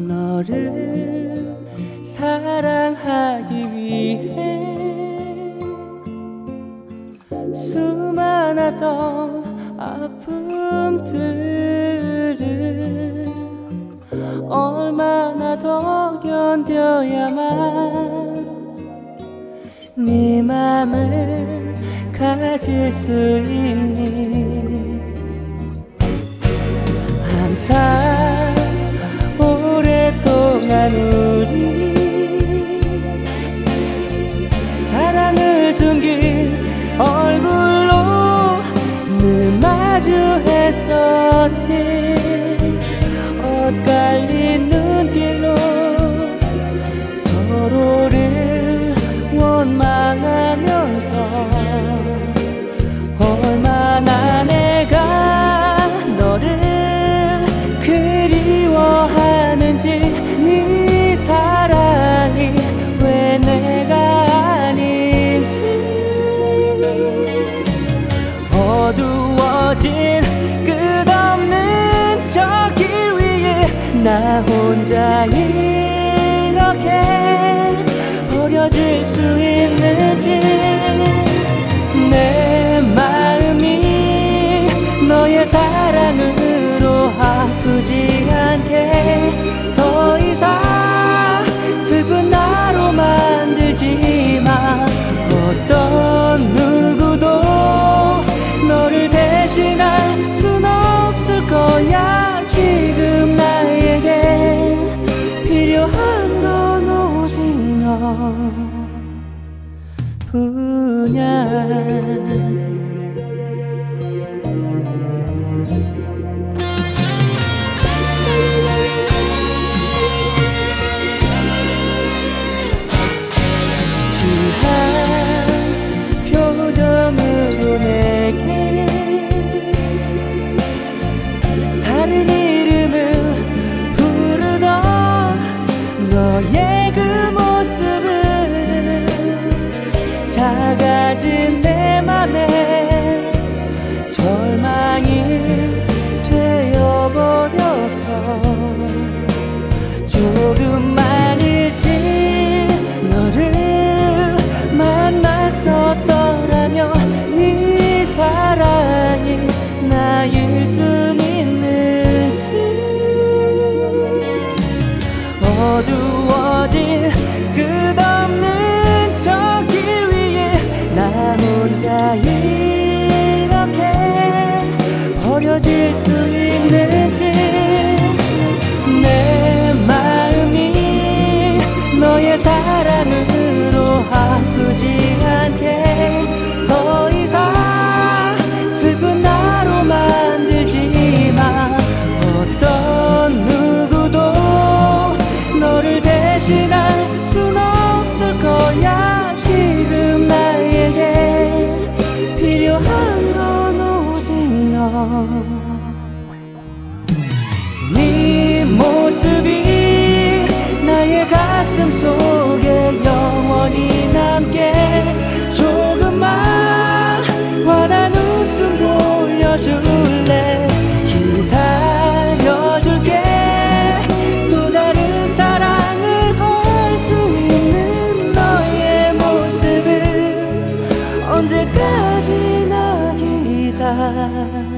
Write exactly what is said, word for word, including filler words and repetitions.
너를 사랑하기 위해 수많았던 아픔들을 얼마나 더 견뎌야만 네 맘을 가질 수 있니. 항상 오랫동안 우리 사랑을 숨긴 얼굴로 늘 마주했었지. 엇갈린 눈길로 서로를 원망하면서 얼마나 내가 너를 그리워하는지. 네 사랑이 왜 내가 아닌지. 어두워진 끝없는 저 길 위에 나 혼자 이렇게 버려질 수 있는지. 내 마음이 너의 사랑으로 아프지 않게 더 이상 슬픈 나로 만들지 마. 어떤 누구도 너를 대신할 순 없을 거야. 지금 나에게 필요한 건 오직 너뿐이야. 표정으로 내게 다른 이름을 부르던 너의 그 모습은 작아진 내 맘에 절망이 되어버려서 조금만 일찍 너를 만났었더라면 네 사랑이 나일 순 있는지. 어두워진 끝없는 저 길 위에 나 혼자 이렇게 버려질 수 있는지. 내 마음이 너의 사랑으로 아프지 않게 더 이상 슬픈 나로 만들지 마. 어떤 누구도 너를 대신할 순 없을 거야. 지금 나에게 필요한 건 오직 너. 네 모습이 나의 가슴 속에 영원히 남게. 조금만 환한 웃음 보여줄래. 기다려줄게. 또 다른 사랑을 할 수 있는 너의 모습은 언제까지나 기다려.